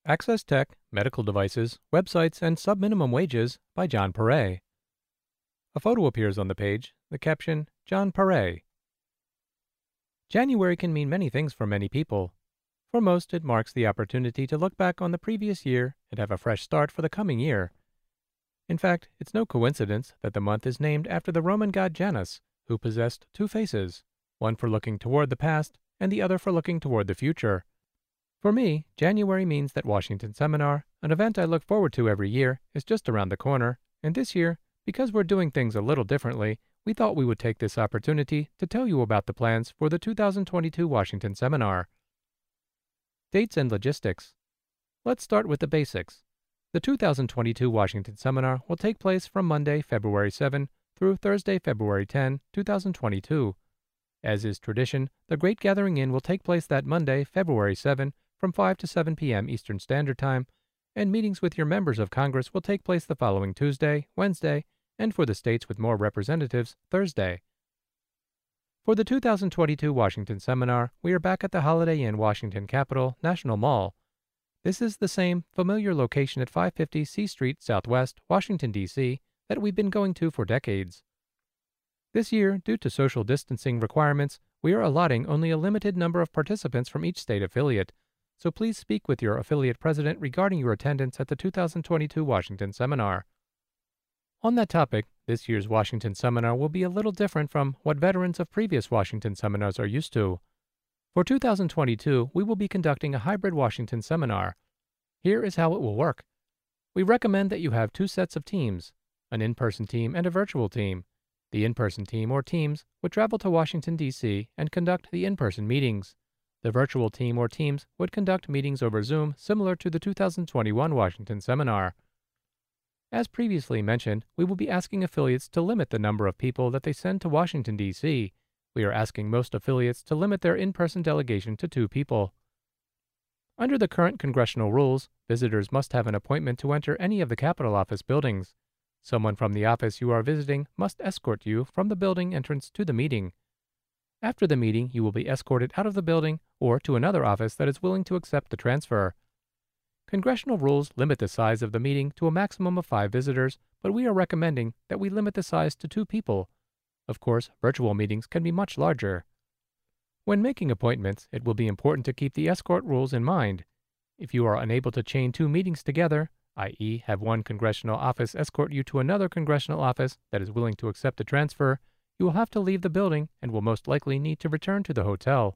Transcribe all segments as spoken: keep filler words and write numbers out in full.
Access Tech, Medical Devices, Websites, and Subminimum Wages by John Perret. A photo appears on the page, the caption, John Perret. January can mean many things for many people. For most, it marks the opportunity to look back on the previous year and have a fresh start for the coming year. In fact, it's no coincidence that the month is named after the Roman god Janus, who possessed two faces, one for looking toward the past and the other for looking toward the future. For me, January means that Washington Seminar, an event I look forward to every year, is just around the corner, and this year, because we're doing things a little differently, we thought we would take this opportunity to tell you about the plans for the two thousand twenty-two Washington Seminar. Dates and logistics. Let's start with the basics. The two thousand twenty-two Washington Seminar will take place from Monday, February seventh through Thursday, February tenth, two thousand twenty-two. As is tradition, the Great Gathering Inn will take place that Monday, February seventh, from five to seven p m Eastern Standard Time, and meetings with your members of Congress will take place the following Tuesday, Wednesday, and for the states with more representatives, Thursday. For the two thousand twenty-two Washington Seminar, we are back at the Holiday Inn Washington Capitol National Mall. This is the same familiar location at five fifty C Street Southwest, Washington, D C that we've been going to for decades. This year, due to social distancing requirements, we are allotting only a limited number of participants from each state affiliate, so please speak with your affiliate president regarding your attendance at the two thousand twenty-two Washington Seminar. On that topic, this year's Washington Seminar will be a little different from what veterans of previous Washington Seminars are used to. For two thousand twenty-two, we will be conducting a hybrid Washington Seminar. Here is how it will work. We recommend that you have two sets of teams, an in-person team and a virtual team. The in-person team or teams would travel to Washington, D C and conduct the in-person meetings. The virtual team or teams would conduct meetings over Zoom similar to the two thousand twenty-one Washington Seminar. As previously mentioned, we will be asking affiliates to limit the number of people that they send to Washington, D C We are asking most affiliates to limit their in-person delegation to two people. Under the current congressional rules, visitors must have an appointment to enter any of the Capitol Office buildings. Someone from the office you are visiting must escort you from the building entrance to the meeting. After the meeting, you will be escorted out of the building or to another office that is willing to accept the transfer. Congressional rules limit the size of the meeting to a maximum of five visitors, but we are recommending that we limit the size to two people. Of course, virtual meetings can be much larger. When making appointments, it will be important to keep the escort rules in mind. If you are unable to chain two meetings together, that is have one congressional office escort you to another congressional office that is willing to accept the transfer, you will have to leave the building and will most likely need to return to the hotel.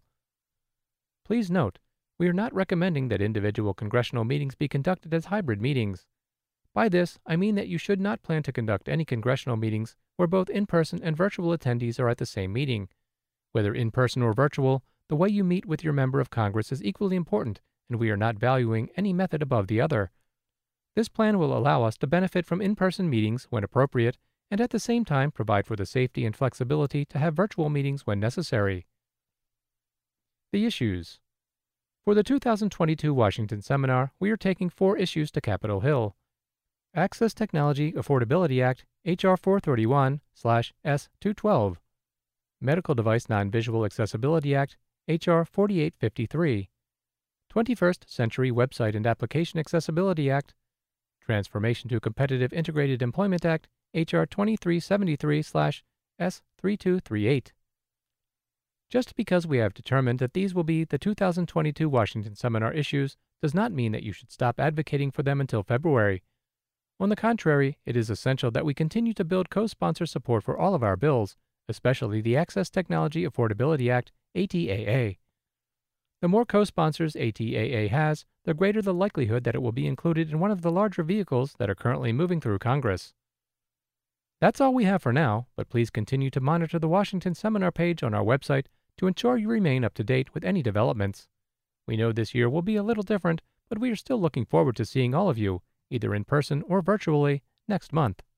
Please note, we are not recommending that individual congressional meetings be conducted as hybrid meetings. By this, I mean that you should not plan to conduct any congressional meetings where both in-person and virtual attendees are at the same meeting. Whether in-person or virtual, the way you meet with your member of Congress is equally important, and we are not valuing any method above the other. This plan will allow us to benefit from in-person meetings when appropriate, and at the same time provide for the safety and flexibility to have virtual meetings when necessary. The issues. For the two thousand twenty-two Washington Seminar, we are taking four issues to Capitol Hill. Access Technology Affordability Act, H R four thirty-one S two twelve. Medical Device Non-Visual Accessibility Act, H R forty-eight fifty-three. twenty-first Century Website and Application Accessibility Act, Transformation to Competitive Integrated Employment Act, H R twenty-three seventy-three S thirty-two thirty-eight. Just because we have determined that these will be the two thousand twenty-two Washington Seminar issues does not mean that you should stop advocating for them until February. On the contrary, it is essential that we continue to build co-sponsor support for all of our bills, especially the Access Technology Affordability Act, A T A A. The more co-sponsors A T A A has, the greater the likelihood that it will be included in one of the larger vehicles that are currently moving through Congress. That's all we have for now, but please continue to monitor the Washington Seminar page on our website to ensure you remain up to date with any developments. We know this year will be a little different, but we are still looking forward to seeing all of you, either in person or virtually, next month.